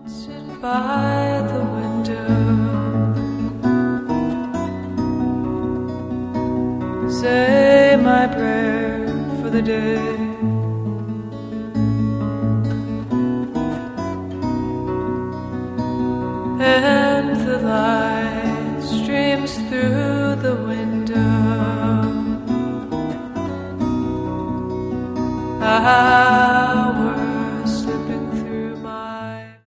Sit by the window, say my prayer for the day. And the light streams through the window.